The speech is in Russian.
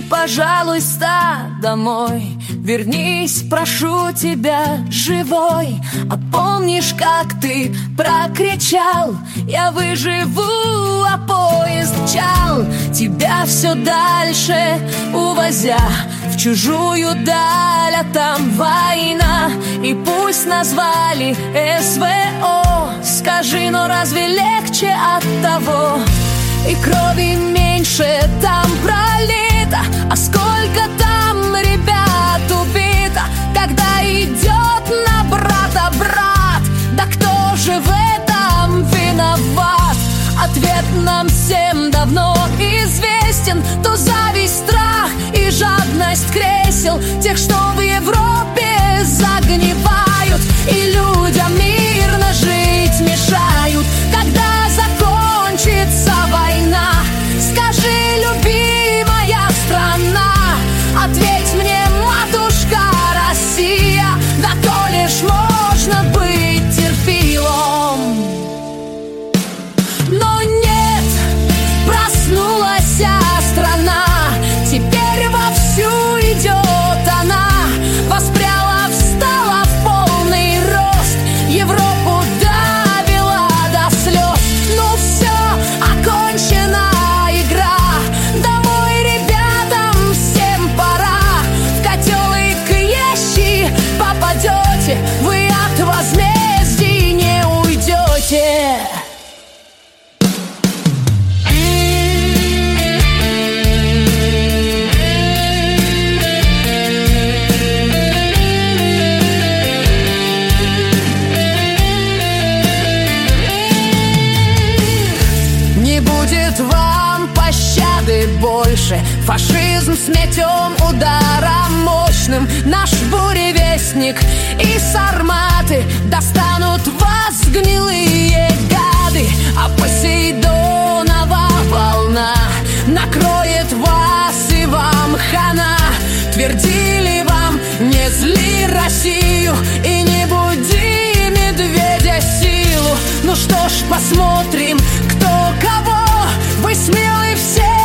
пожалуйста, домой. Вернись, прошу тебя, живой. А помнишь, как ты прокричал: я выживу, а поезд мчал, тебя все дальше увозя в чужую даль, а там война. И пусть назвали СВО, скажи, но разве легче от того? И крови меньше там пролито, а сколько там ребят убито, когда идет на брата брат. Да кто же в этом виноват? Ответ нам всем давно известен: то зависть, страх и жадность кресел тех, что в Европе загнивают и людям мирно жить мешают. Когда закончится война, скажи, любимая страна, ответь мне, матушка Россия, да то лишь можно быть терпилом. Но нет, проснулась страна, теперь вовсю идет она, воспряла, встала в полный рост, Европу довела до слез. Ну все, окончена игра, домой ребятам всем пора. В котел и клещи попадете, вы от возмездий не уйдете. Не будет вам пощады больше, фашизм сметем ударом мощным. Наш буревестник и сарматы достанут вас, гнилые гады, а Посейдонова волна накроет вас и вам хана. Твердили вам: не зли Россию и не буди медведя силу. Ну что ж, посмотрим, кто кого. Вы смелые все,